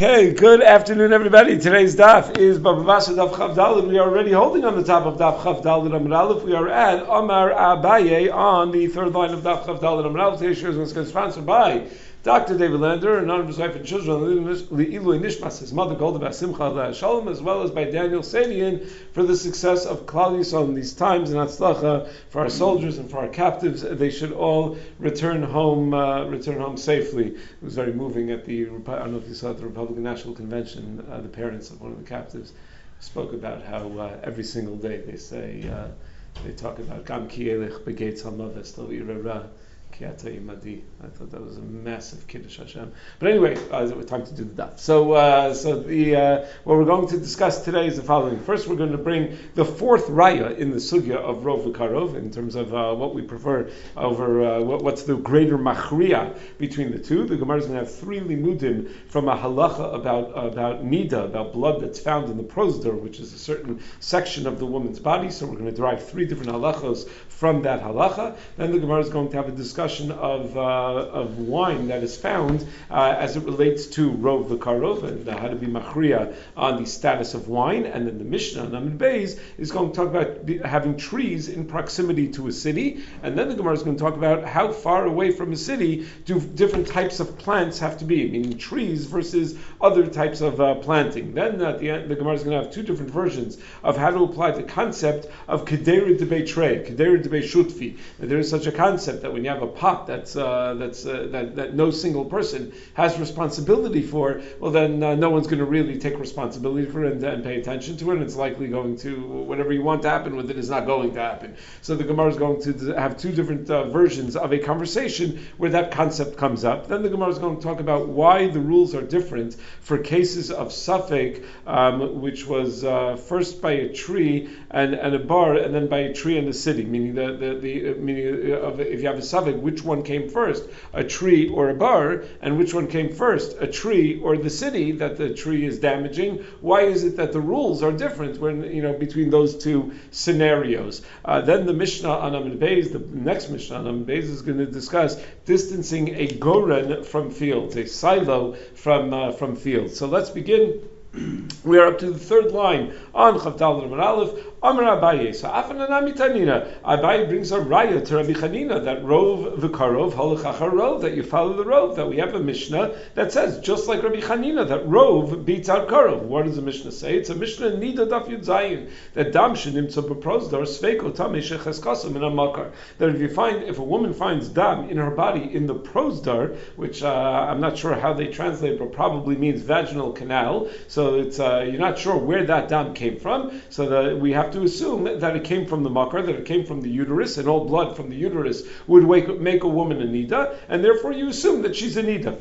Okay, good afternoon, everybody. Today's daf is Baba Basra Daf Chav Daled. We are already holding on the top of Daf Chav Daled Amar Aleph. We are at Amar Abaye on the third line of Daf Chav Daled Amar Aleph. Today's show is sponsored by Dr. David Lander, and none of his wife and children, Le'ilui Nishmas, his mother Golda Basimcha Shalom, as well as by Daniel Sadian for the success of Klal Yisrael in these times and Hatzlacha for our soldiers and for our captives. They should all return home safely. It was very moving at I don't know if you saw at the Republican National Convention. The parents of one of the captives spoke about how every single day they talk about Gam Ki Elech Begates Hamaves Lo Irara. I thought that was a massive Kiddush Hashem. But anyway, it's time to do the daf. So what we're going to discuss today is the following. First, we're going to bring the fourth raya in the sugya of Rov v'Karov in terms of what we prefer over what's the greater machriya between the two. The Gemara is going to have three limudim from a halacha about nida, about blood that's found in the prosdor, which is a certain section of the woman's body. So we're going to derive three different halachos from that halacha. Then the Gemara is going to have a discussion of wine that is found as it relates to Rov v'Karov and how to be machriya on the status of wine. And then the Mishnah, Amud Beis, is going to talk about having trees in proximity to a city. And then the Gemara is going to talk about how far away from a city do different types of plants have to be, meaning trees versus other types of planting. Then at the end, the Gemara is going to have two different versions of how to apply the concept of Kedera Debei Trei, Kedera Debei Shutfi. There is such a concept that when you have a pot that no single person has responsibility for, well then no one's going to really take responsibility for it and pay attention to it, and it's likely going to, whatever you want to happen with it is not going to happen. So the Gemara is going to have two different versions of a conversation where that concept comes up. Then the Gemara is going to talk about why the rules are different for cases of Safek, which was first by a tree and a bar, and then by a tree and a city, meaning if you have a Safek, which one came first, a tree or a bar, and which one came first, a tree or the city that the tree is damaging. Why is it that the rules are different between those two scenarios? Then the Mishnah on Amud Beis, the next Mishnah on Amud Beis, is going to discuss distancing a goren from fields, a silo from fields. So let's begin. We are up to the third line on Chav Daled Amar Aleph. Amar Abaye. So Afananami Tanina. Abaye brings a raya to Rabbi Chanina that Rov v'Karov halach achar Rov, that you follow the Rov. That we have a Mishnah that says just like Rabbi Chanina that Rov beats out Karov. What does the Mishnah say? It's a Mishnah in Nida Daf Yud Zayin that Dam shenimtza b'prosdor sveiko tamei shecheskasim in a makar. That if a woman finds dam in her body in the prosdor, which I'm not sure how they translate, but probably means vaginal canal. So it's you're not sure where that dam came from. So that we have to assume that it came from the makar, that it came from the uterus, and all blood from the uterus would make a woman a nida, and therefore you assume that she's a nida.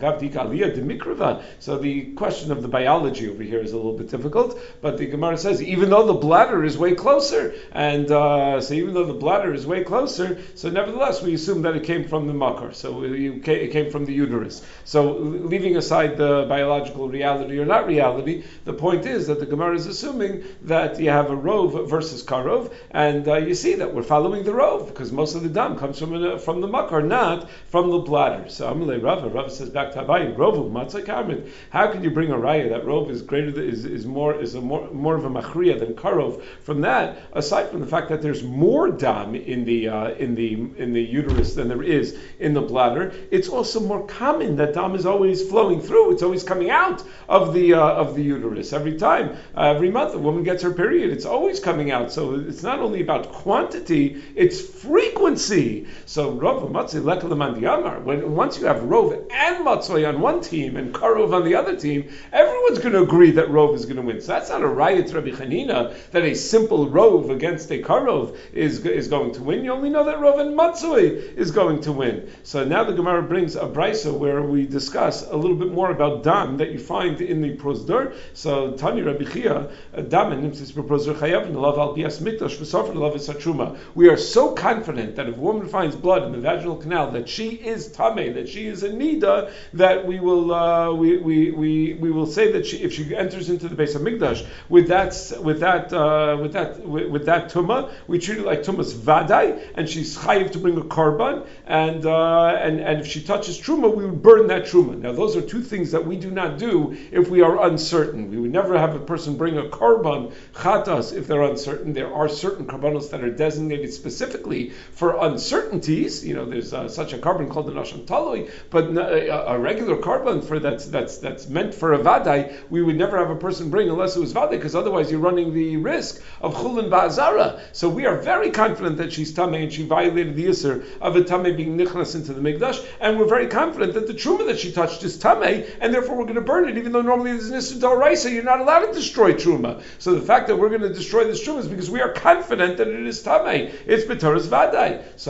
So the question of the biology over here is a little bit difficult, but the Gemara says even though the bladder is way closer, and so nevertheless we assume that it came from the makar, so it came from the uterus. So leaving aside the biological reality or not reality, the point is that the Gemara is assuming that you have a Rov versus Karov, and you see that we're following the Rov because most of the dam comes from the makar, not from the bladder. So Amalei Rava says back to Abaye, Rovu Matzah Karmid. How can you bring a raya that Rov is more of a machriya than Karov? From that, aside from the fact that there's more dam in the uterus than there is in the bladder, it's also more common that dam is always flowing through. It's always coming out of the uterus every time. Every month a woman gets her period, it's always coming out. So it's not only about quantity, it's frequency. So Rov Matzah Lekalaman Diamar. Once you have Rov and Matzah on one team and Karov on the other team, everyone's going to agree that Rov is going to win. So that's not a riot to Rabbi Chanina that a simple Rov against a Karov is going to win. You only know that Rov and Matzah is going to win. So now the Gemara brings a brisa where we discuss a little bit more about dam that you find in the prosdor prosdor. So Tani Rabbi Chia, Damen Nimtzis prosdor chayav nelav al bias mikdash v'sofer nelav esatruma. We are so confident that if a woman finds blood in the vaginal canal that she is tamei, that she is a nida, that we will say that if she enters into the base of mikdash with that tumah, we treat it like tumas vadai, and she's chayiv to bring a korban, and if she touches truma, we would burn that truma. Now, those are two things that we do not do if we are uncertain. We would never have a person bring a korban chatas if they're uncertain. There are certain korbanos that are designated specifically for uncertainties. There's such a korban called the nasham talui, but a regular korban for that's meant for a vadai, we would never have a person bring unless it was vadai, because otherwise you're running the risk of chulin ba'azara. So we are very confident that she's tamei and she violated the isser of a tamei being nichnas into the mikdash, and we're very confident that the truma that she touched is tamei, and therefore we're going to burn it, even though normally there's an isser d'oraisa, you're not allowed to destroy truma. So the fact that we're going to destroy this truma is because we are confident that it is tamei. It's b'toras vadai. So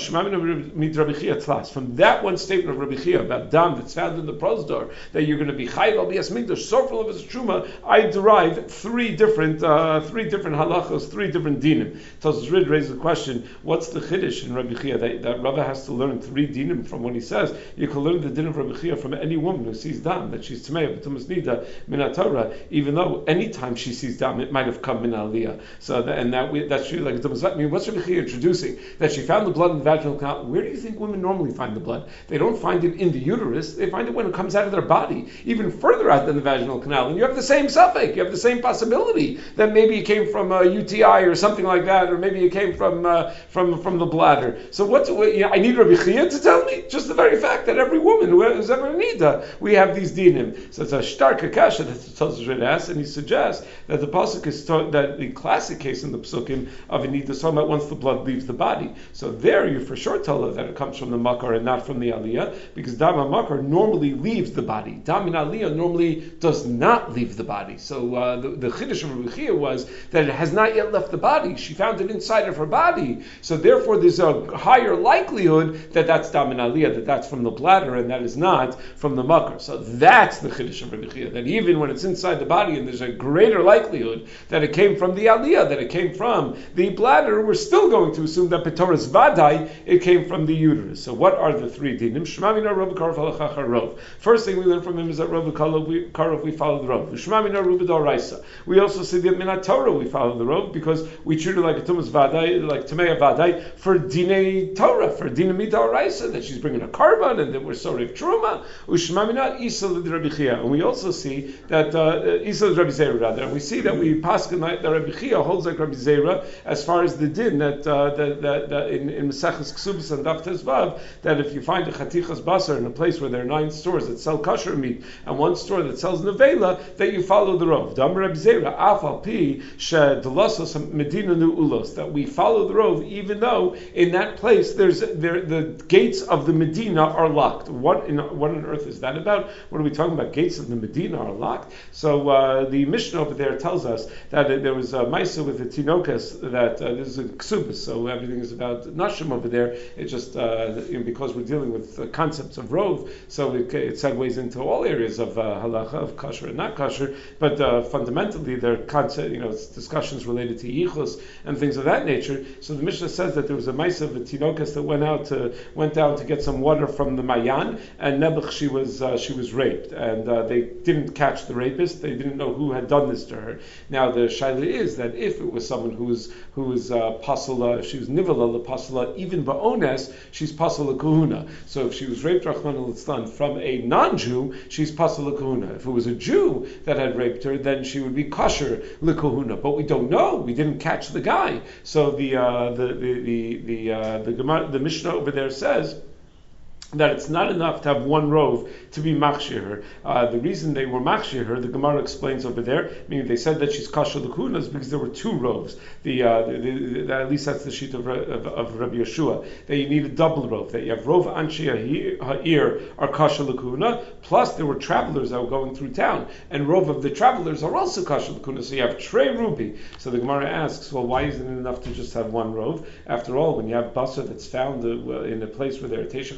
from that one statement of Rabbi Chia about dam that's found in the prosdor, that you're going to be chayiv al bias mikdash, sofer of his truma, I derive three different halachos, three different dinim. Tosfos Rid raises the question: what's the chiddush in Rabbi Chia that Rava has to learn three dinim from what he says? You can learn the din of Rabbi Chia from any woman who sees dam that she's tamei b'tumas nida min Torah, even though any time she sees dam it might have come min aliyah. So that's really like a I mean, what's Rabbi Chia introducing? That she found the blood in the vaginal canal. Where do you think women normally find the blood? They don't find it in the uterus. They find it when it comes out of their body, even further out than the vaginal canal. And you have the same suffix. You have the same possibility that maybe it came from a UTI or something like that, or maybe it came from the bladder. So I need Rabbi Chia to tell me? Just the very fact that every woman who's ever in nida, we have these dinim. So it's a stark kasha that the Tosfos Rid asks, and he suggests that the pasuk is that the classic case in the psukim of a nida is talking about once the blood leaves the body. So there you for sure tell her that it comes from the makar and not from the aliyah, because dam makar normally leaves the body. Dam in aliyah normally does not leave the body. So the chiddush of Rabbi Chia was that it has not yet left the body. She found it inside of her body. So therefore there's a higher likelihood that that's dam in aliyah, that's from the bladder and that is not from the makar. So that's the chiddush of Rabbi Chia, that even when it's inside the body and there's a greater likelihood that it came from the aliyah, that it came from the bladder, we're still going to assume that Petoras Vadai, it came from the uterus. So what are the three dinim? Shmamina Rov Karov Halachacha Rov. First thing we learn from him is that Rov Karov we follow the Rov. Shmamina Rov Doraisa. We also see that Minat Torah we follow the Rov because we treat it like a Tumas Vadai, like Tamei Vadai, for Dinei Torah, for Dinamid Doraisa, that she's bringing a korban and that we're sorry of Truma. Ushmamina Isa Rabbi Chia. And we also see that Isa Rabbi Zera rather. And we see that we paskin that Rabbi Chia holds like Rabbi Zera as far as the din that in Maseches Ksubas and Daf Tezvav, that if you find a chatichas basar in a place where there are 9 stores that sell kosher meat and 1 store that sells nevela, that you follow the rov. Dam Rabbi Zera afal pi she'delasos medina nu ulos, that we follow the rov even though in that place the gates of the Medina are locked. What on earth is that about? What are we talking about? Gates of the Medina are locked. So the Mishnah over there tells us that there was a Maisa with the Tinokas that this is a Ksubas, so everything is about Nashim over there. It just because we're dealing with concepts of Rov, so it segues into all areas of halacha, of kosher and not kosher. But fundamentally, there are it's discussions related to yichus and things of that nature. So the Mishnah says that there was a Maisa of the Tinokas that went down to get some water from the Mayan, and Nebuch she was raped, and they didn't catch the rapist. They didn't know who had done this to her. Now the shaila is that if it was someone who was pasala, she was nivala pasala, even ba'ones, she's pasala kahuna. So if she was raped Rachman al from a non-Jew, she's pasala kahuna. If it was a Jew that had raped her, then she would be kosher likahuna. But we don't know. We didn't catch the guy. So the Mishnah over there says that it's not enough to have one rov to be machshir her. The reason they were machshir her, the Gemara explains over there, meaning they said that she's kasher l'kuna, is because there were 2 rovs. At least that's the sheet of Rabbi Yeshua, that you need a double rov, that you have rov anshi ha'ir are kasher l'kuna, plus there were travelers that were going through town, and rov of the travelers are also kasher l'kuna, so you have trei rubi. So the Gemara asks, well, why isn't it enough to just have one rov? After all, when you have basar that's found in a place where there are teishach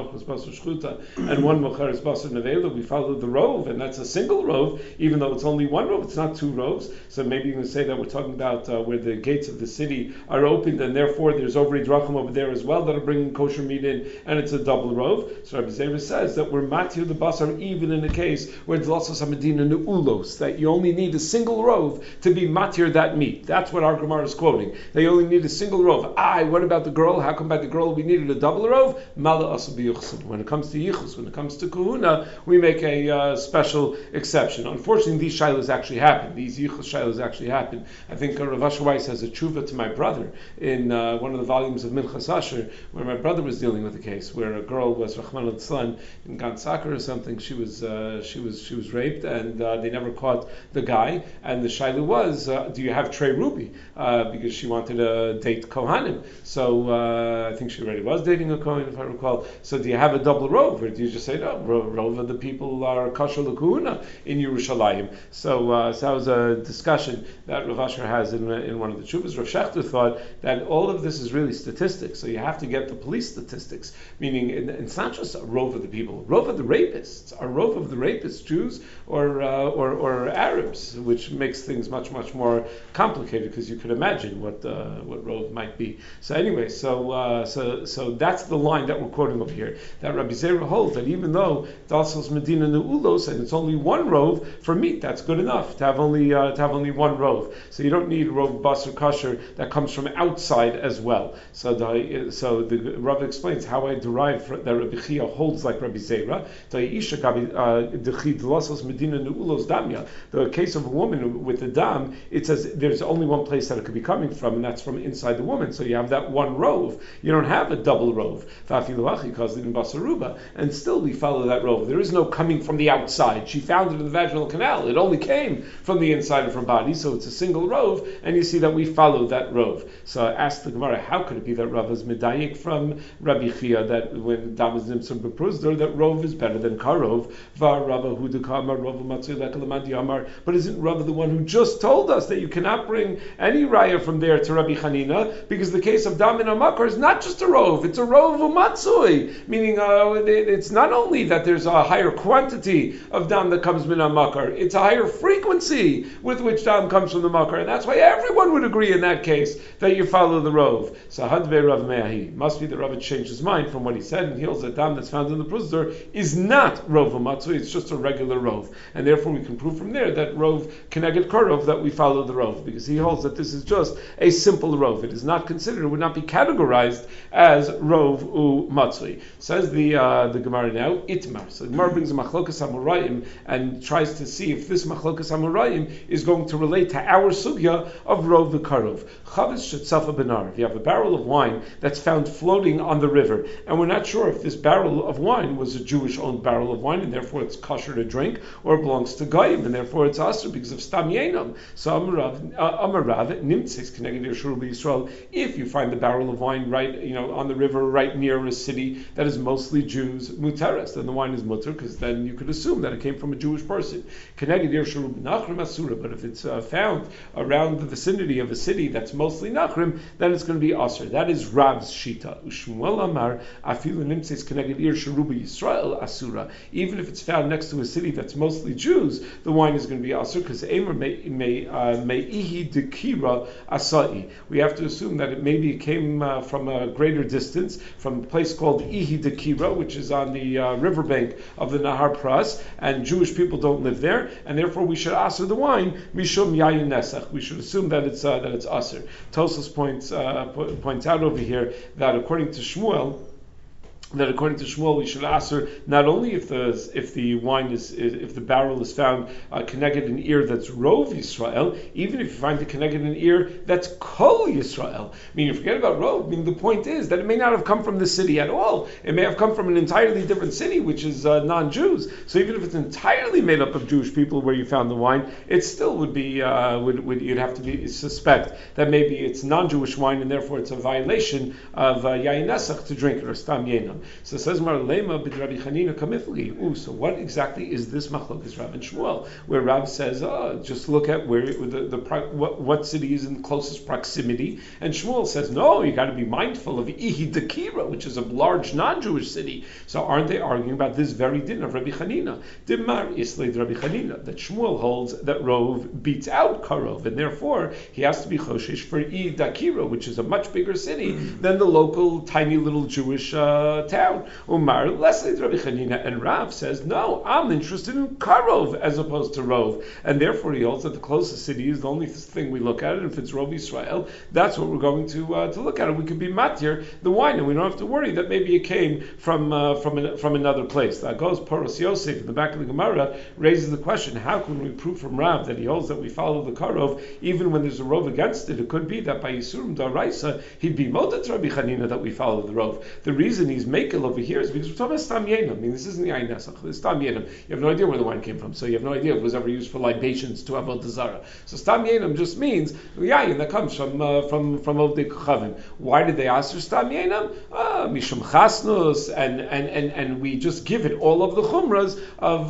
machmas basar shchuta, and one mocharis basar nevela, we follow the rove, and that's a single rove, even though it's only one rove, it's not two roves. So maybe you can say that we're talking about where the gates of the city are opened, and therefore there's ovri drachim over there as well that are bringing kosher meat in, and it's a double rove. So Rabbi Zera says that we're matir the basar even in a case where it's lasos hamedina neulos, that you only need a single rove to be matir that meat. That's what our Gemara is quoting. They only need a single rove. What about the girl? How come by the girl we needed a double rove? Mala asa b'yichud. When it comes to yichus, when it comes to kahuna, we make a special exception. Unfortunately, these shilas actually happen. These yichus shilas actually happen. I think Rav Asher Weiss has a tshuva to my brother in one of the volumes of Minchas Asher, where my brother was dealing with a case where a girl was Rahman al-Tzlan in Gan Saker or something. She was raped, and they never caught the guy. And the shaila was, do you have Trey Ruby? Because she wanted to date Kohanim. So I think she already was dating a Kohen, if I recall. So do you have a double rove, or do you just say no? Rove of the people are kasher l'kuhuna in Yerushalayim. So that was a discussion that Rav Asher has in one of the tshuvas. Rav Shechter thought that all of this is really statistics. So you have to get the police statistics, meaning it's not just a rove of the people, rove of the rapists, a rove of the rapists, Jews or Arabs, which makes things much more complicated, because you could imagine what rove might be. So anyway, so that's the line that we're quoting over here. That Rabbi Zera holds that even though Dalsos Medina Neulos and it's only one rove for meat, that's good enough to have only one rove. So you don't need rove basar kosher that comes from outside as well. So the Rav explains how I derive that Rabbi Chia holds like Rabbi Zera. The case of a woman with a dam, it says there's only one place that it could be coming from, and that's from inside the woman. So you have that one rove. You don't have a double rove. And still we follow that rove. There is no coming from the outside. She found it in the vaginal canal. It only came from the inside of her body, so it's a single rove, and you see that we follow that rove. So I asked the Gemara, how could it be that Rav is medayik from Rabbi Chia that when dam is nimtzur b'pruzder, that rove is better than karov? But isn't Rav the one who just told us that you cannot bring any raya from there to Rabbi Chanina, because the case of dam in Amakar is not just a rove, it's a rove umatzui, meaning it's not only that there's a higher quantity of dam that comes min Amakar, it's a higher frequency with which dam comes from the Makar, and that's why everyone would agree in that case that you follow the rove. So Hadve Rav Meahi, must be that Rav changed his mind from what he said, and he holds that dam that's found in the pruzder is not rove umatzui, it's just a regular rove, and therefore we can prove from there that rove keneged korov, that we follow the rove, because he holds that this is just a simple rove. It is not considered, it would not be categorized as rove u matzui. Says the Gemara now, itmar. So the Gemara brings a machlokas hamurayim and tries to see if this machlokas hamurayim is going to relate to our sugya of rove v'karov. Chavis shetzafa benar. If you have a barrel of wine that's found floating on the river, and we're not sure if this barrel of wine was a Jewish-owned barrel of wine, and therefore it's kosher to drink, or it belongs to Goyim, and therefore it's asur because of stam yenam. So Amarav nimtzis keneged Yeshua Yisrael. If you find the barrel of wine right, on the river, right near a city that is mostly Jews, muteres, then the wine is mutter, because then you could assume that it came from a Jewish person. Keneged Yeshua Nachrim asura. But if it's found around the vicinity of a city that's mostly Nachrim, then it's going to be asur. That is Rab's shita. Ushmuel Amar afilu nimtzis keneged Yeshua Yisrael asura. Even if it's found next to a city that's mostly Jews, the wine is going to be asur, because Eimer meihi dekira asai. We have to assume that it maybe came from a greater distance, from a place called Ihi Dekira, which is on the riverbank of the Nahar Pras, and Jewish people don't live there, and therefore we should asur the wine mishum yayin nesach. We should assume that it's asur. Tosfos points out over here that according to Shmuel, we should asur not only if the wine if the barrel is found connected in ear that's rove Yisrael, even if you find it connected in ear that's kol Yisrael. Meaning, forget about rove. Meaning, the point is that it may not have come from the city at all. It may have come from an entirely different city, which is non-Jews. So even if it's entirely made up of Jewish people where you found the wine, it still would be you'd have to be suspect that maybe it's non-Jewish wine, and therefore it's a violation of yayin nesach to drink it, or stam yenam. So it says Mar Lema bid Rabbi Chanina kamifli. So what exactly is this machlokas Rav and Shmuel, where Rav says, just look at where what city is in closest proximity, and Shmuel says, no, you got to be mindful of Ihi Dekira, which is a large non-Jewish city. So aren't they arguing about this very din of Rabbi Chanina? Dimar Islay Rabbi Chanina, that Shmuel holds that Rov beats out Karov, and therefore he has to be choshesh for Ihi Dekira, which is a much bigger city than the local tiny little Jewish town. Umar Leslie Rabbi Chanina, and Rav says, no, I'm interested in Karov as opposed to Rov, and therefore he holds that the closest city is the only thing we look at, and if it's Rov Yisrael, that's what we're going to look at. And we could be matir the wine, and we don't have to worry that maybe it came from another place. That goes Poros Yosef in the back of the Gemara raises the question: how can we prove from Rav that he holds that we follow the Karov even when there's a Rov against it? It could be that by Yisurim Daraisa he'd be moted to Rabbi Chanina that we follow the Rov. The reason he's makel over here is because we're talking about Stam Yenim. I mean, this isn't the Ayin Nesach. This is Stam Yenim. You have no idea where the wine came from, so you have no idea if it was ever used for libations to Avodah Zarah. So Stam Yenim just means yayin that comes from Ovdei Kochavim. Why did they ask for Stam Yenim? Mishum Chasnus, and we just give it all of the chumras of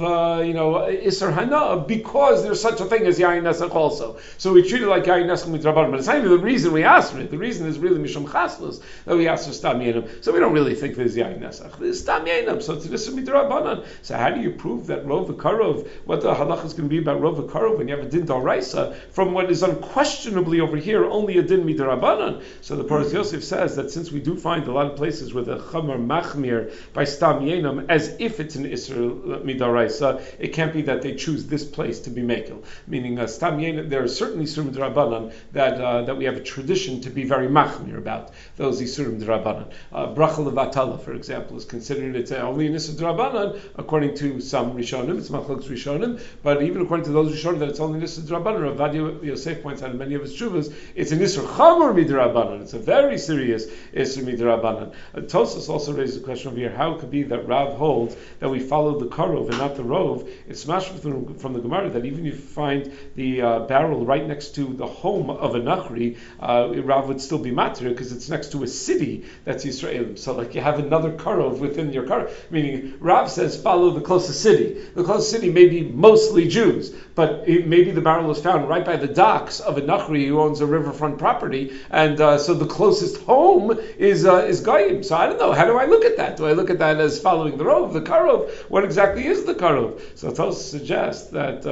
Isser Hana because there's such a thing as yayin nesach also. So we treat it like yayin nesach mitrabanan, but it's not even the reason we ask for it. The reason is really Mishum Chasnus that we ask for Stam Yenim. So we don't really think there's yayin nesach. There's Stam Yenim. So it's Isser mitrabanan. So how do you prove that Rov Karov? What the halach is going to be about Rov Karov when you have a din d'oraisa from what is unquestionably over here only a din midrabanan? So the Poros Yosef says that since we do find a lot of places where the chamar machmir by Stam Yenam as if it's an isra midaraisa, it can't be that they choose this place to be mekel. Meaning Stam Yenam, there are certainly isurim midrabanan that we have a tradition to be very machmir about those isurim midrabanan. Bracha levatala, for example, is considered it's only an isra midrabanan according to some Rishonim. It's machlokes Rishonim, but even according to those Rishonim that it's only an isra midrabanan. Rav Yosef points out in many of his shuvas, it's an isra chamor midrabanan. It's a very serious isra midrabanan. Tosas also raises the question over here: how it could be that Rav holds that we follow the karov and not the rov? It's smashed from the Gemara that even if you find the barrel right next to the home of a nachri, Rav would still be matir because it's next to a city that's Yisraelim. So like you have another karov within your karov. Meaning Rav says follow the closest city. The closest city may be mostly Jews, but maybe the barrel was found right by the docks of a nachri who owns a riverfront property, and so the closest home is Goyim. So I don't know. How do I look at that? Do I look at that as following the rov, the karov? What exactly is the karov? So Tosas suggests that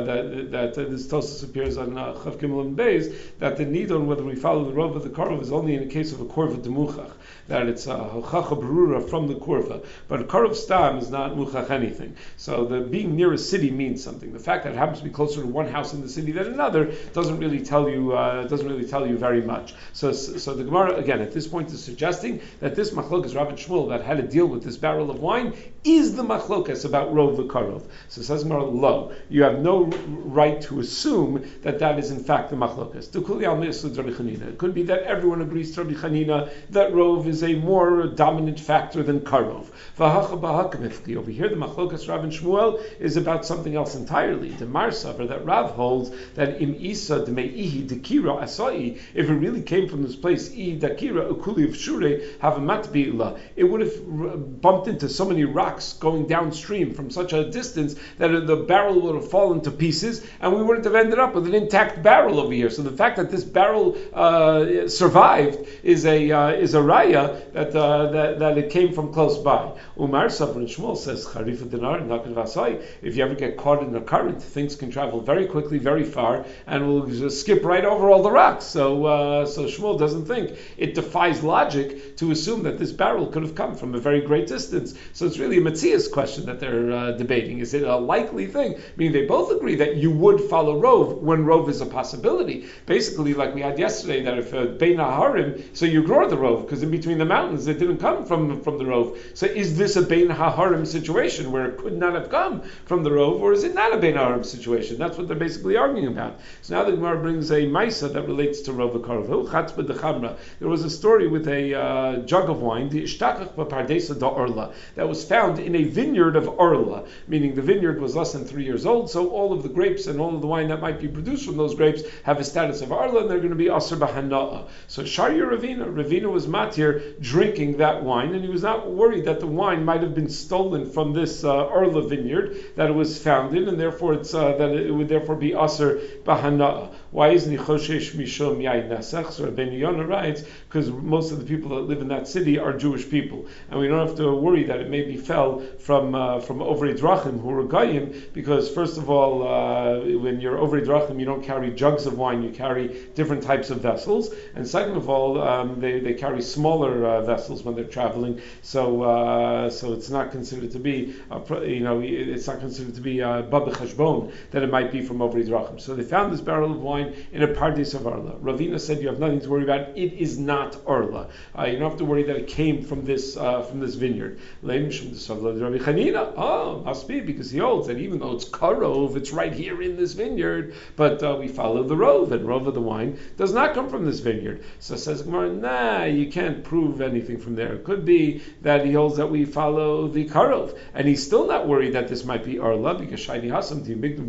this Tosas appears on Chav Gimel and Beis that the need on whether we follow the rov or the karov is only in the case of a korva demuchach, that it's a hochacha berura from the korva, but a karov stam is not muchach anything. So the being near a city means something. The fact that it happens to be closer to one house in the city than another doesn't really tell you very much. So the Gemara again at this point is suggesting that this machlokas Rav and Shmuel that had to deal with this barrel of wine is the machlokas about rov v'karov. So says Gemara, lo, you have no right to assume that is in fact the machlokas. It could be that everyone agrees to Rabbi Chanina that rov is a more dominant factor than karov. Over here, the machlokas Rav and Shmuel is about something else entirely. The marsaver that Rav holds that im isa demeihi dekira asai, if it really came from this place, I dakira ukuli of shure have a matbi'ila, it would have bumped into so many rocks going downstream from such a distance that the barrel would have fallen to pieces, and we wouldn't have ended up with an intact barrel over here. So the fact that this barrel survived is a raya that it came from close by. Umar Savar and Shmuel says charifa dinar naked vasai. If you ever get caught in a current, things can travel very quickly, very far, and will just skip right over all the rocks. So Shmuel doesn't think it defies logic to assume that this barrel could have come from a very great distance. So it's really a Metzias question that they're debating. Is it a likely thing? I mean, they both agree that you would follow rov when rov is a possibility. Basically, like we had yesterday, that if Bein HaHarim, so you ignore the rov because in between the mountains it didn't come from the rov. So is this a Bein HaHarim situation where it could not have come from the rov, or is it not a Bein HaHarim situation? That's what they're basically arguing about. So now the Gemara brings a Maisa that relates to rov v'karov. There was a story with a jug of wine, the Ishtakach b'Pardesa da Orla, that was found in a vineyard of Orla, meaning the vineyard was less than 3 years old, so all of the grapes and all of the wine that might be produced from those grapes have a status of Orla, and they're going to be Asr b'Hana'ah. So Sharia Ravina was matir drinking that wine, and he was not worried that the wine might have been stolen from this Orla vineyard that it was found in, and therefore that it would therefore be aser bahana. Why isn't he choshesh mishum yayin nesach? So Rabbeinu Yonah writes, because most of the people that live in that city are Jewish people, and we don't have to worry that it maybe fell from Ovrei Drachim who were Goyim, because first of all, when you're Ovrei Drachim, you don't carry jugs of wine, you carry different types of vessels, and second of all, they carry smaller vessels when they're traveling, so it's not considered to be it's not considered to be Baba Chashbon that it might be from Ovrei Drachim. So they found this barrel of wine in a Pardes of Arla. Ravina said you have nothing to worry about. It is not Arla. You don't have to worry that it came from this vineyard. Oh, must be because he holds that even though it's Karov, it's right here in this vineyard. But we follow the Rov, and Rov of the wine does not come from this vineyard. So says Gemara, nah, you can't prove anything from there. It could be that he holds that we follow the Karov, and he's still not worried that this might be Arla because Shiny Hasam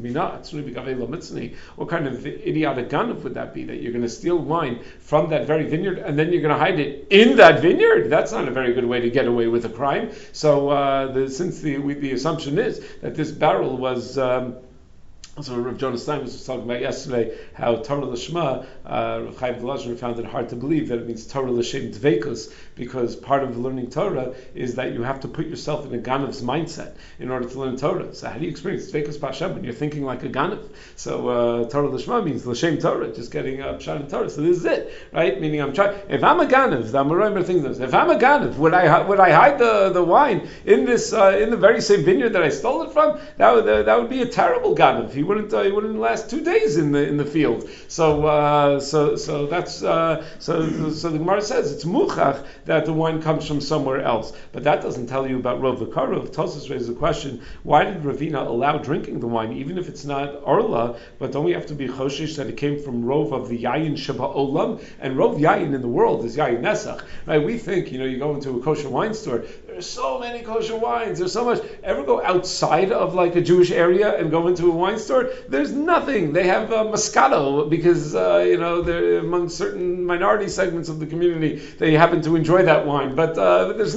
what kind of idiotic ganav would that be? That you're going to steal wine from that very vineyard and then you're going to hide it in that vineyard? That's not a very good way to get away with a crime. So since the assumption is that this barrel was so Rav Jonas Stein was talking about yesterday how Torah Lishma, Rav Chaim Volozhin found it hard to believe that it means Torah L'Shem Dveikus, because part of learning Torah is that you have to put yourself in a Ganav's mindset in order to learn Torah. So how do you experience Dveikus B'Hashem when you're thinking like a Ganav? So Torah Lishma means L'Shem Torah, just getting Pshat in Torah. So this is it, right? Meaning if I'm a Ganav, the Amoraim are thinking this, if I'm a Ganav, would I hide the wine in this in the very same vineyard that I stole it from? That would be a terrible Ganav. He wouldn't last 2 days in the field. So that's so the Gemara says it's muchach that the wine comes from somewhere else, but that doesn't tell you about Rov V'Karov. Tosfos raises the question: why did Ravina allow drinking the wine, even if it's not Arla? But don't we have to be choshish that it came from Rov of the Yayin Sheba Olam, and Rov Yayin in the world is Yayin Nesach, right? We think you go into a kosher wine store. There's so many kosher wines. There's so much. Ever go outside of like a Jewish area and go into a wine store? There's nothing. They have Moscato because they're among certain minority segments of the community. They happen to enjoy that wine, but there's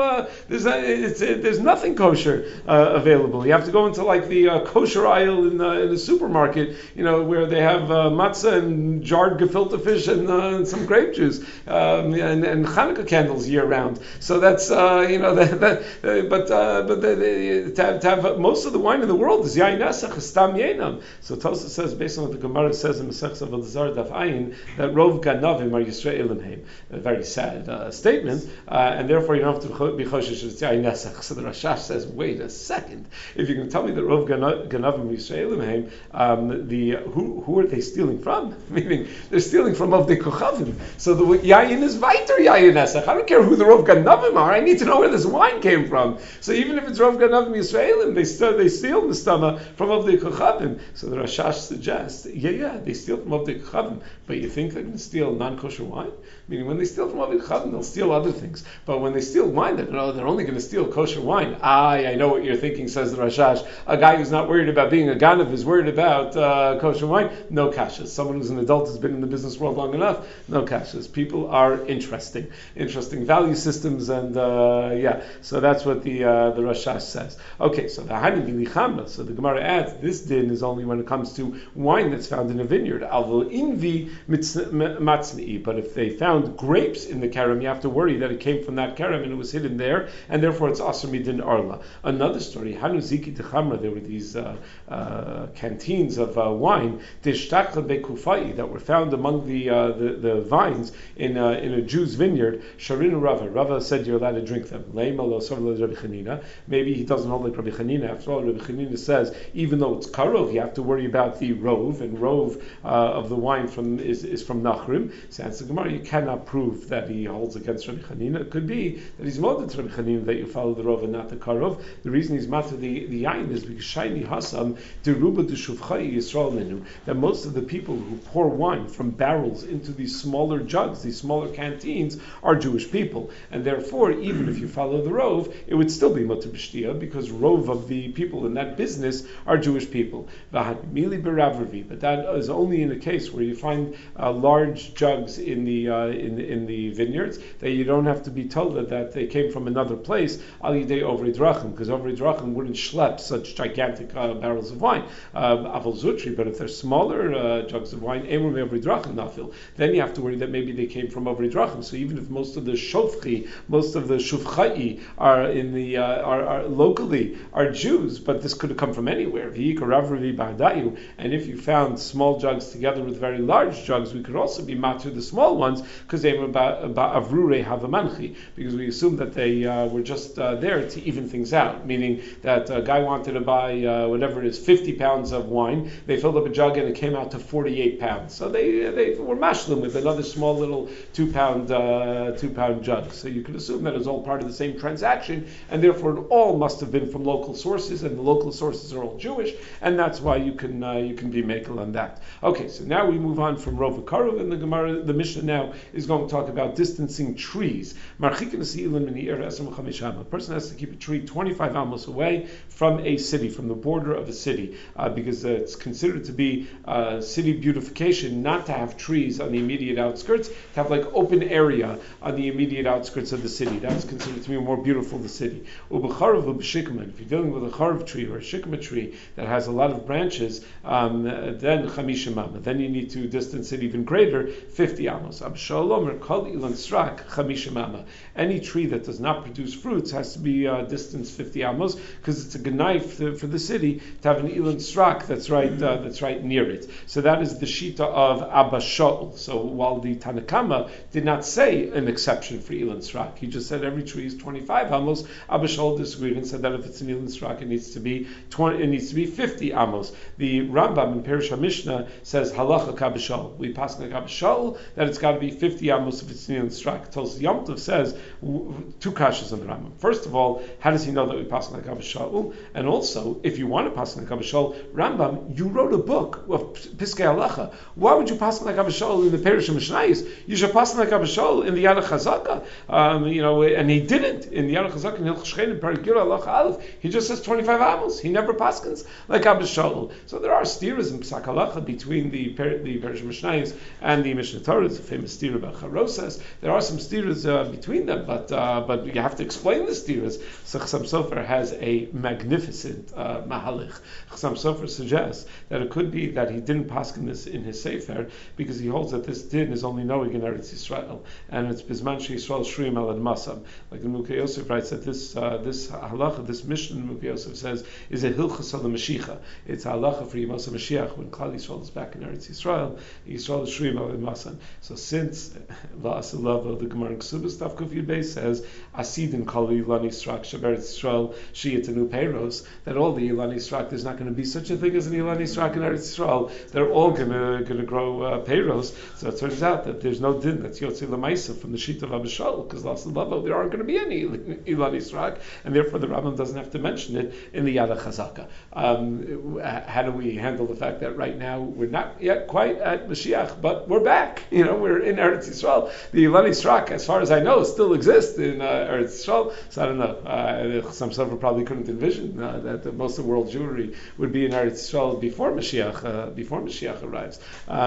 nothing kosher available. You have to go into like the kosher aisle in the supermarket, where they have matzah and jarred gefilte fish and some grape juice and Hanukkah candles year round. So that's but to have most of the wine in the world is yayin nesach, stam yenam. So Tosfos says, based on what the Gemara says in Masechta Avodah Zarah Daf Ayin, that Rov Ganavim are Yisraelim Heim. A very sad statement, and therefore you don't have to be choshesh it's yayin nesach. So the Rashash says, wait a second. If you can tell me that Rov Ganavim Yisraelim Heim, who are they stealing from? Meaning they're stealing from Avdei Kochavim. So the yayin is weiter yayin nesach. I don't care who the Rov Ganavim are. I need to know where this wine came from. So even if it's Rov Ganavim Yisraelim, they steal the stomach from Avdei Kochavim. So the Rashash suggests, they steal from Avdei Kochavim, but you think they're going to steal non-kosher wine? Meaning when they steal from Avdei Kochavim, they'll steal other things. But when they steal wine, they're only going to steal kosher wine. I know what you're thinking, says the Rashash. A guy who's not worried about being a ganav is worried about kosher wine. No kashas. Someone who's an adult has been in the business world long enough. No kashas. People are interesting value systems, and so that's what the Rashash says. Okay, so the Hani V'Lichamra. So the Gemara adds, this din is only when it comes to wine that's found in a vineyard. Alvol invi matzni. But if they found grapes in the kerem, you have to worry that it came from that kerem and it was hidden there, and therefore it's aser midin arla. Another story, Hanu Ziki Techamra, there were these canteens of wine that were found among the vines in a Jew's vineyard. Sharinu Rava said you're allowed to drink them. Maybe he doesn't hold like Rabbi Chanina. After all, Rabbi Chanina says even though it's karov, you have to worry about the rov, and rov of the wine is from Nachrim. So answer the Gemara, you cannot prove that he holds against Rabbi Chanina. It could be that he's molded to Rabbi Chanina that you follow the rov and not the karov. The reason he's matter the yain is because shiny hasam deruba deshuvchai Yisrael menu, that most of the people who pour wine from barrels into these smaller jugs, these smaller canteens, are Jewish people, and therefore even if you follow follow the rove, it would still be mutter b'shtia because rove of the people in that business are Jewish people. But that is only in a case where you find large jugs in the vineyards that you don't have to be told that they came from another place. Al yidei ovri drachim, because ovri drachim wouldn't schlep such gigantic barrels of wine. Aval zutri, but if they're smaller jugs of wine, emur ovri drachim nafil, then you have to worry that maybe they came from ovri drachim. So even if most of the shofchi, most of the shufchai are in the are locally are Jews, but this could have come from anywhere. And if you found small jugs together with very large jugs, we could also be matur the small ones because they were avrure havamanchi, because we assume that they were just there to even things out, meaning that a guy wanted to buy whatever it is, 50 pounds of wine. They filled up a jug and it came out to 48 pounds. So they were mashlim with another small little 2 pound jug. So you could assume that it was all part of the same transaction, and therefore it all must have been from local sources, and the local sources are all Jewish, and that's why you can be makel on that. Okay, so now we move on from Rov Karuv, and the Gemara, the Mishnah now is going to talk about distancing trees. A person has to keep a tree 25 amos away from a city, from the border of a city, because it's considered to be city beautification not to have trees on the immediate outskirts, to have like open area on the immediate outskirts of the city. That's considered to be more beautiful the city. If you're dealing with a charv tree or a shikma tree that has a lot of branches, then chamisha mama. Then you need to distance it even greater, 50 amos. Any tree that does not produce fruits has to be distanced 50 amos because it's a gnai for the city to have an ilan strak that's right near it. So that is the shita of Abba Shaul. So while the Tanakama did not say an exception for ilan strak, he just said every tree is 25 amos. Abba Shaul disagreed and said that if it's an ilan strak, it needs to be 50 amos. The Rambam in Perish HaMishnah says halacha kabashal. We pass like kabashal that it's got to be 50 amos if it's an ilan strak. Tos Yom Tov says two kashas on the Rambam. First of all, how does he know that we pass like kabashal? And also, if you want to pass like kabashal, Rambam, you wrote a book of Piskei Halacha. Why would you pass like kabashal in the Perish HaMishnayis? You should pass like kabashal in the Yad HaChazaka. And he didn't in the Yad HaChazaka in Hilchos Shchenim Perek Gil Halacha Aleph. He just says 25 amos. He never paskins like kabashal. So there are stiras in Psak Halacha between the Perish HaMishnayis and the Mishnah Torah. It's a famous stira about Charosas. There are some stiras between them, but you have to explain the stiras. So Chassam Sofer has a magnificent mahalich. Chassam Sofer suggests that it could be that he didn't paskin this in his sefer because he holds that this din is only knowing in Eretz Yisrael, and it's Bizman Yisrael Shriim Al Masam. Like the Mukhe Yosef writes that this halacha, this mission Mukhe Yosef says is a hilchas al Mashiach. It's a halacha for Yemos Mashiach when Klal Yisrael is back in Eretz Yisrael. Yisrael is Shriim Al Masam. So since La'asalava, the Gemara in Ksubas Tav Kuf Yud Beis says Asidin Kol Ilani Strak Shaber Yisrael Shiyatanu Peiros, that all the Ilani Strak, there's not going to be such a thing as an Ilani Strak in Eretz Yisrael. They're all going to grow Peiros. So it turns out that there's no din that's Yotzei Lamaisa from the sheet of Abba Shaul, because La'asalava there aren't going to be any Ilani Strak, and therefore the Rambam doesn't have to mention it in the Yad HaChazaka. How do we handle the fact that right now we're not yet quite at Mashiach, but we're back? We're in Eretz Yisrael. The Ilani Strak, as far as I know, still exists in Eretz Yisrael. So I don't know. Some Sofer probably couldn't envision that most of world Jewry would be in Eretz Yisrael before Mashiach arrives.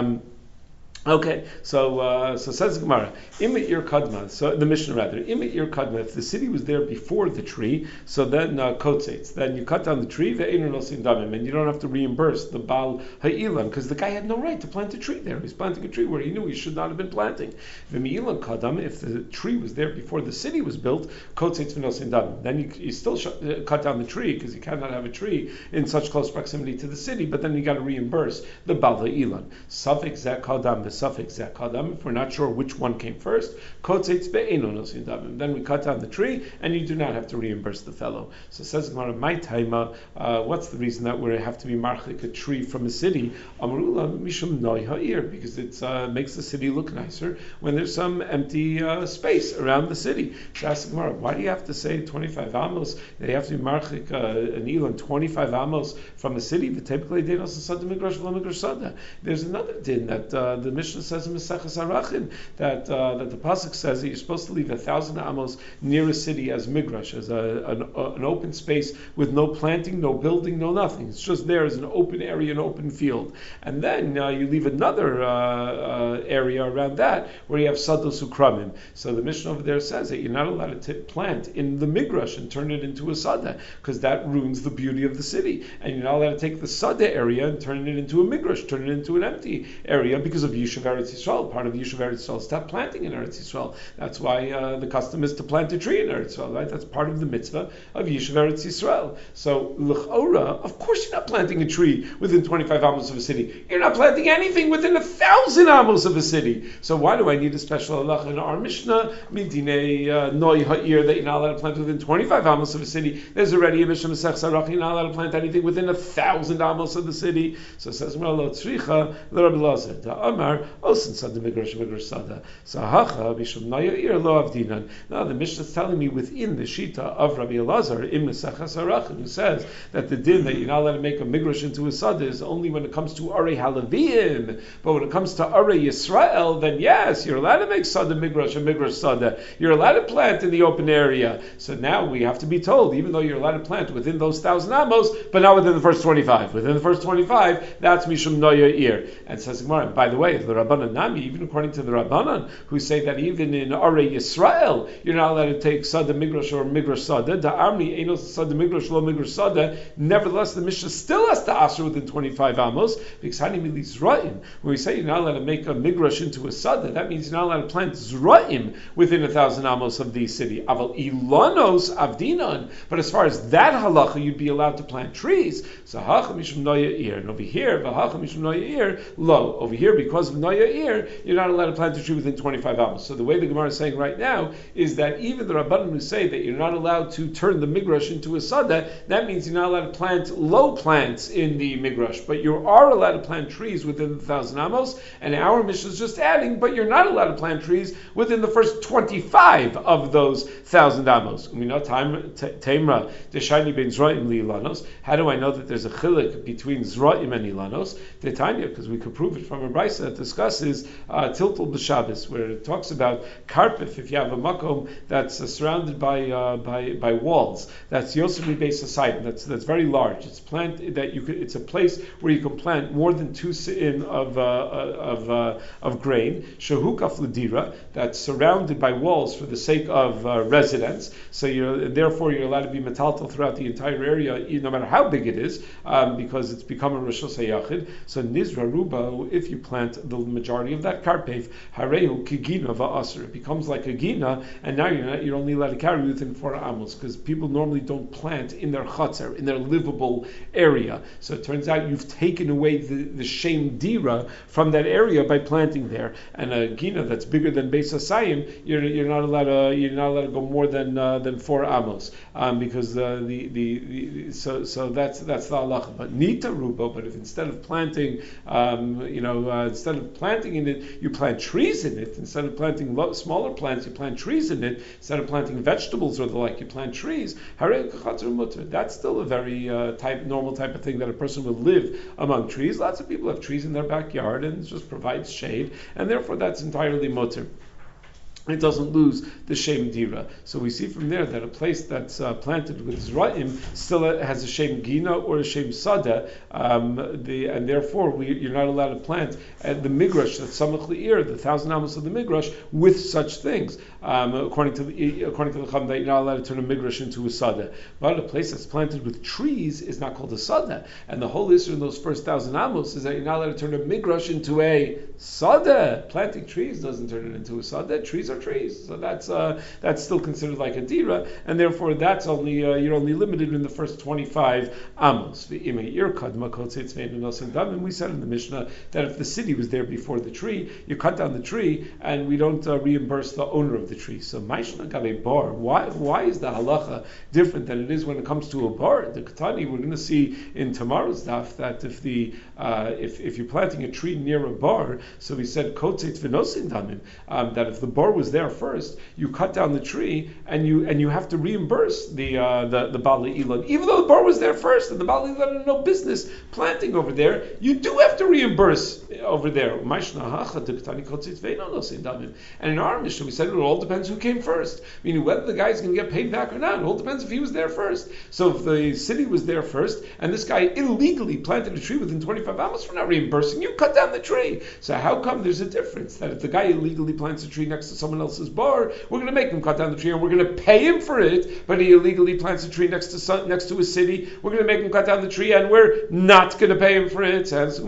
Okay, so says the Gemara, Imit Ir Kadma, so the Mishnah rather, Imit Ir Kadma, if the city was there before the tree, so then Kotzetz, then you cut down the tree, Ve'einu Nosin Damim, and you don't have to reimburse the Baal Ha'ilan, because the guy had no right to plant a tree there. He's planting a tree where he knew he should not have been planting. Ve'mi'ilan Kadam, if the tree was there before the city was built, Kotzetz Ve'nosin Damim, then you still cut down the tree, because you cannot have a tree in such close proximity to the city, but then you got to reimburse the Baal Ha'ilan. Safek Zek Kadam, Safek Zek Kadam, if we're not sure which one came first, Kotzetz Be'einu Nosin Damim, then we cut down the tree, and you do not have to reimburse the fellow. So says Gemara, my taima, what's the reason that we have to be marchik a tree from a city? Amrula mishum noi ha'ir, because it makes the city look nicer when there's some empty space around the city. So ask Gemara, why do you have to say 25 amos? They have to be marchik an ilan 25 amos from a city. There's another din that the Mishnah says in Maseches Arachim that the pasuk says that you're supposed to leave 1,000 amos near a city as migrash, as an open space with no planting, no building, no nothing. It's just there as an open area, an open field. And then you leave another area around that where you have sados ukramim. So the Mishnah over there says that you're not allowed to plant in the migrash and turn it into a sada, because that ruins the beauty of the city. And you're not allowed to take the sada area and turn it into a migrash, turn it into an empty area because of Yishuv Eretz Yisrael. Part of Yishuv Eretz Yisrael is stop planting in Eretz Yisrael. That's why the custom is to plant a tree in Eretz Yisrael, right? That's part of the mitzvah of Yishuv Eretz Yisrael. So, l'chora, of course you're not planting a tree within 25 amos of a city. You're not planting anything within 1,000 amos of a city. So why do I need a special halacha in our Mishnah? Midinei noi ha'ir, that you're not allowed to plant within 25 amos of a city. There's already a Mishnah Masech Sarach, you're not allowed to plant anything within 1,000 amos of the city. So it says, lo tzricha, l'Rabbi Elazar, da'amar, osin sada migrash sada. So hacha, mishum noi ha'ir, lo avdinan. Now the Mishnah is telling me within the shita of Rabbi Elazar, im Masech Sarach, who says that the din that you're not allowed to make a migrash into a sada is only when it comes to Arei Halavim. But when it comes to Arei Yisrael, then yes, you're allowed to make sada migrash and migrash sada. You're allowed to plant in the open area. So now we have to be told, even though you're allowed to plant within those 1,000 amos, but not within the first 25. Within the first 25, that's Mishum Noya Ir. And says Gemara, by the way, the Rabbanan Nami, even according to the Rabbanan, who say that even in Arei Yisrael, you're not allowed to take sada migrash or migrash sada. Da'amri enos sada migrash lo migrash sada. Nevertheless, the Mishnah still has to answer within 25 amos, because Hani Mili Zra'im, when we say you're not allowed to make a migrash into a sada, that means you're not allowed to plant Zra'im within 1,000 amos of the city. Aval ilanos avdinan. But as far as that halacha, you'd be allowed to plant trees. So hacha mishum noya ir. And over here, v'hacha mishum noya ir, lo. Over here, because of noya ir, you're not allowed to plant a tree within 25 amos. So the way the Gemara is saying right now is that even the Rabbanim who say that you're not allowed to turn the migrash into a sada, that means you're not allowed to plant low plants in the migrash, but you are allowed to plant trees within 1,000 amos. And our Mishnah is just adding, but you're not allowed to plant trees within the first 25 of those 1,000 amos. We know Taimra Deshani ben Zra'im li Ilanos. How do I know that there's a chilik between Zra'im and Ilanos? Tanya, because we could prove it from a brisa that discusses Tiltul b'Shabbos, where it talks about karpif. If you have a makom that's surrounded by walls, that's Yosef Beis Asayim. That's very large. It's plant that you could. It's a place where you can plant more than 2 se'im of grain. Shehukaf l'dira, that's surrounded by walls for the sake of residence. So therefore you're allowed to be metaltal throughout the entire area, no matter how big it is, because it's become a rishos hayachid. So nizra ruba, if you plant the majority of that karpef, harehu kigina va'asr, it becomes like a gina, and now you're only allowed to carry within 4 amos, because people normally don't plant in their chutzner, in their livable area. So it turns out you've taken away the shem dira from that area by planting there. And a gina that's bigger than Beis Asayim, you're not allowed to go more than 4 amos, because so that's the halacha. But nita rubo, but if instead of planting, instead of planting in it, you plant trees in it. Instead of planting smaller plants, you plant trees in it. Instead of planting vegetables or the like, you plant trees. That's still a very normal type of thing that a person would live among trees. Lots of people have trees in their backyard, and it just provides shade, and therefore that's entirely mutter. It doesn't lose the shem dira. So we see from there that a place that's planted with zra'im still has a shem gina or a shem sada, and therefore you're not allowed to plant the migrash, that's samach le'ir, the 1,000 amos of the migrash, with such things. According to the Chum, that you're not allowed to turn a migrash into a sada. But a place that's planted with trees is not called a sada. And the whole issue in those first 1,000 amos is that you're not allowed to turn a migrash into a sada. Planting trees doesn't turn it into a sada. Trees are trees, so that's still considered like a dira, and therefore that's only you're only limited in the first 25 amos. And we said in the Mishnah that if the city was there before the tree, you cut down the tree, and we don't reimburse the owner of the tree. So Maishna got a bar. Why is the halacha different than it is when it comes to a bar? The Katani, we're going to see in tomorrow's daf that if you're planting a tree near a bar, so we said kotzet v'nosin damim, that if the bar was there first, you cut down the tree and you have to reimburse the Bali Elon. Even though the bar was there first and the Bali Elon had no business planting over there, you do have to reimburse over there. And in our mission, we said it all depends who came first. Meaning whether the guy's going to get paid back or not. It all depends if he was there first. So if the city was there first, and this guy illegally planted a tree within 25 amos, we're not reimbursing you. Cut down the tree. So how come there's a difference that if the guy illegally plants a tree next to someone else's bar, we're going to make him cut down the tree and we're going to pay him for it, but he illegally plants a tree next to a city, we're going to make him cut down the tree and we're not going to pay him for it. Says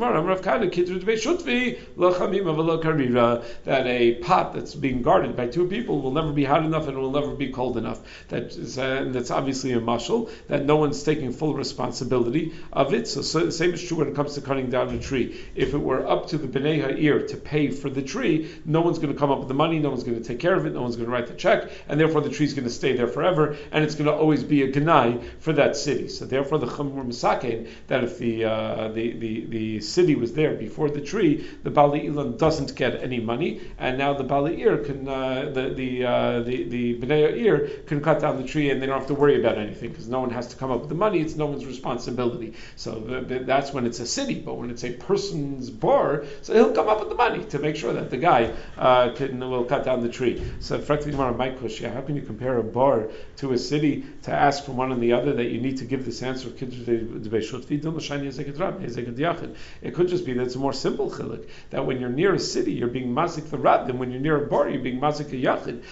that a pot that's being guarded by two people will never be hot enough and will never be cold enough. That's obviously a mashal that no one's taking full responsibility of it. So the same is true when it comes to cutting down a tree. If it were up to the Bnei Ha'ir to pay for the tree, no one's going to come up with the money, no one's going to take care of it, no one's going to write the check, and therefore the tree's going to stay there forever, and it's going to always be a genai for that city. So therefore the Chumur Misakein, that if the city was there before the tree, the Bali Ilan doesn't get any money, and now the Bali Ir can the Bnei Ha'ir can cut down the tree, and they don't have to worry about anything because no one has to come up with the money. It's no one's responsibility. So that's when it's a city, but when it's a person's bar, so he'll come up with the money to make sure that the guy will cut down the tree. So how can you compare a bar to a city to ask from one and the other that you need to give this answer of it could just be that it's a more simple chiluk, that when you're near a city you're being mazik the rab, and when you're near a bar you're being mazik a yachid.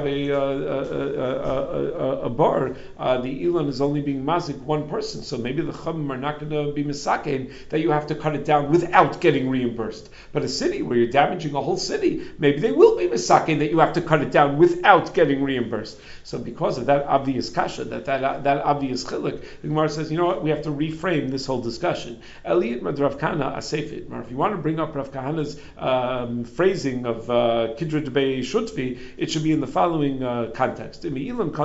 A bar, the ilan is only being mazik one person, so maybe the chum are not going to be misakein that you have to cut it down without getting reimbursed. But a city where you're damaging a whole city, maybe they will be misakein that you have to cut it down without getting reimbursed. So because of that obvious kasha, that obvious chiluk, the Gemara says, you know what, we have to reframe this whole discussion. Eliyat mad Rav Kahana asefit. If you want to bring up Rav Kahana's phrasing of kidra debei shutvi, it should be in the following context. We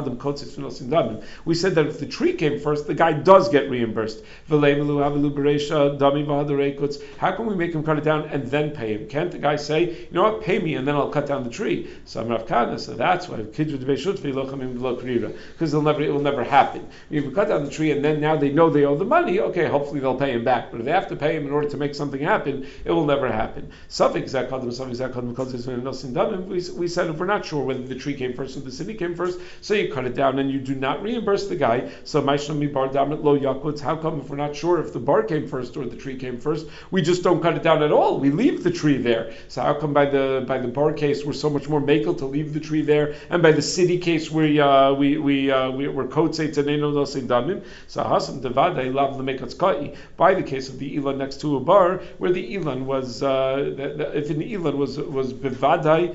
said that if the tree came first, the guy does get reimbursed. How can we make him cut it down and then pay him? Can't the guy say, you know what, pay me and then I'll cut down the tree? So I'm Rav Kahana, so that's why kidra debei shutvi because it will never happen. If we cut down the tree and then now they know they owe the money, okay, hopefully they'll pay him back. But if they have to pay him in order to make something happen, it will never happen. We said if we're not sure whether the tree came first or the city came first, so you cut it down and you do not reimburse the guy. So how come if we're not sure if the bar came first or the tree came first, we just don't cut it down at all? We leave the tree there. So how come by the bar case we're so much more makel to leave the tree there, and by the city case we're kotzei teneno nosein damim? So hasam devadei lav lemekatz by the case of the ilan next to a bar, where the ilan was if an ilan was bevadai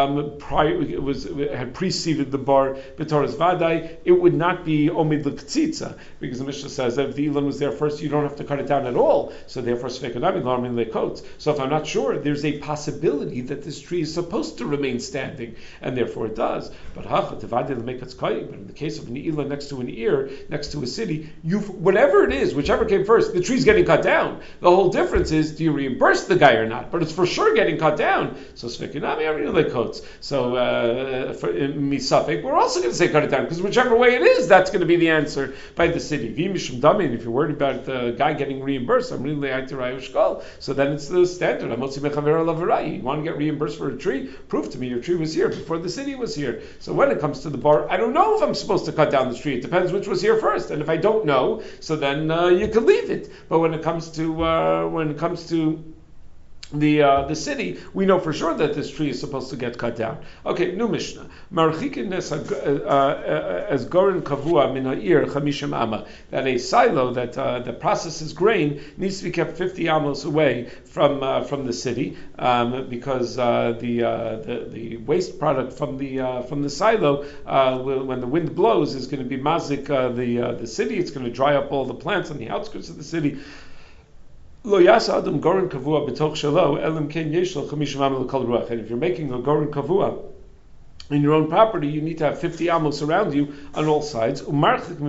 had preceded the bar b'toras vadai, it would not be omid l'ktzitza, because the Mishnah says that if the ilan was there first, you don't have to cut it down at all. So therefore, sveikanami l'armin lekotz. So if I'm not sure, there's a possibility that this tree is supposed to remain standing, and therefore it does. But in the case of an ilan next to an ear, next to a city, whatever it is, whichever came first, the tree's getting cut down. The whole difference is, do you reimburse the guy or not? But it's for sure getting cut down. So svekinami arinule coats. So misafek, we're also going to say cut it down, because whichever way it is, that's going to be the answer by the city. V'mishum damin, if you're worried about the guy getting reimbursed, so then it's the standard. You want to get reimbursed for a tree? Prove to me your tree was here before the city was here. So when it comes to the bar, I don't know if I'm supposed to cut down the tree. It depends which was here first. And if I don't know, so then you can leave it. But when it comes to the city, we know for sure that this tree is supposed to get cut down. Okay, new Mishnah. Marchikin as goren kavua min ha'ir chamishim ama. That a silo that processes grain needs to be kept 50 amos away from the city, because the waste product from the silo, when the wind blows, is going to be mazik the city. It's going to dry up all the plants on the outskirts of the city. Lo yasa adam goren kavua b'toch shelo elim ken yesh lo chamishim am l'kol ruach. And if you're making a goren kavua in your own property, you need to have 50 amos around you on all sides. And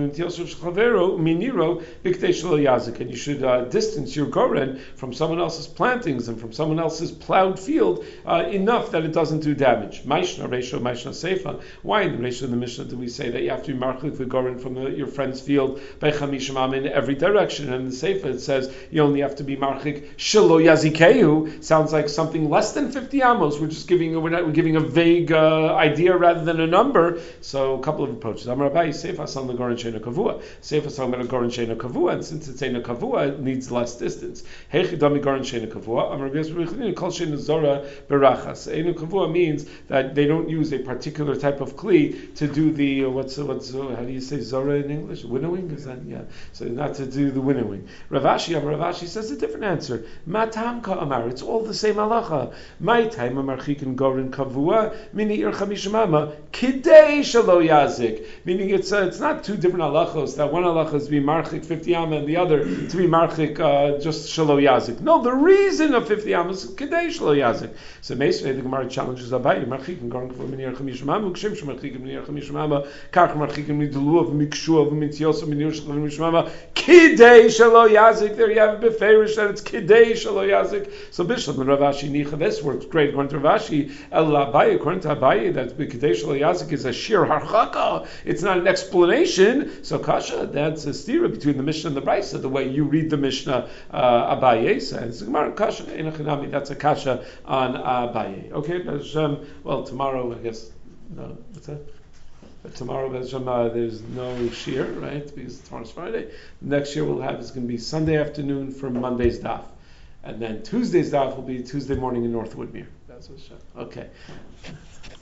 you should distance your goren from someone else's plantings and from someone else's plowed field enough that it doesn't do damage. Why in the Resha of the Mishnah do we say that you have to be marchik the goren from your friend's field by chamishim am in every direction? And in the Seifa it says you only have to be marchik shelo yazikehu. Sounds like something less than 50 amos. We're not giving a vague idea rather than a number. So a couple of approaches. Amar Abaye, Seifas on the Goren Sheina Kavua. Seifas talking about a Goren Sheina Kavua, and since it's a Kavua, it needs less distance. Heichidami Goren Sheina Kavua. Amar Abaye, Kol Sheina Zora Berachas. Einu Kavua means that they don't use a particular type of kli to do the how do you say Zora in English? Winnowing? Is that So not to do the winnowing. Amar Ravashi says a different answer. Matam ka Amar. It's all the same halacha. My time Amarchikin Goren Kavua. Mini Ir Chamishimama. Kidei shelo yazik, meaning it's not two different halachos. That one halacha is to be marchik 50 amma and the other to be marchik just shelo yazik. No, the reason of 50 amma is kidei shelo yazik. So Meisvei the Gemara challenges Abaye marchik and going for minir chamishim amma ukshim shmarchik minir chamishim amma kach marchik midluv mikshuv mitzios minir chamishim amma kidei shelo yazik. There you have a beferish that it's kidei shelo yazik. So Bishlam and Ravashi nicha, this works great according to Ravashi. El Abaye according to Abaye that's kidei shelo yazik is a shir harchaka. It's not an explanation. So kasha, that's a stira between the Mishnah and the Brisa. The way you read the Mishnah, Abaye says Gemara kasha enochinami. That's a kasha on Abaye. Okay, well tomorrow I guess. No, what's that? But tomorrow there's no shir, right? Because tomorrow's Friday. Next year we'll have is going to be Sunday afternoon for Monday's daf, and then Tuesday's daf will be Tuesday morning in North Woodmere. That's what's okay.